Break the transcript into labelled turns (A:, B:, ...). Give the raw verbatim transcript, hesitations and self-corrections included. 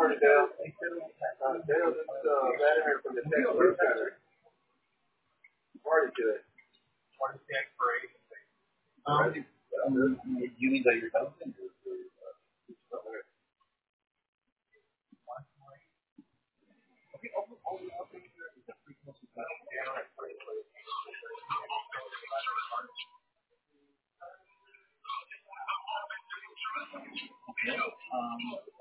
A: Um, um, you mean that you're done? Okay. Um,